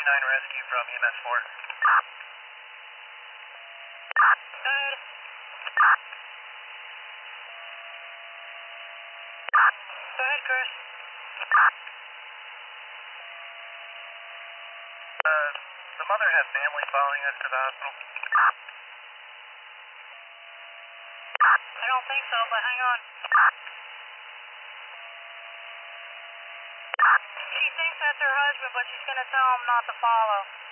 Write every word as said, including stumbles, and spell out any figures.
nine rescue from E M S four. Go ahead. Go ahead, Chris. Uh, the mother has family following us to the hospital. I don't think so, but hang on. She thinks that's her husband, but she's going to tell him not to follow.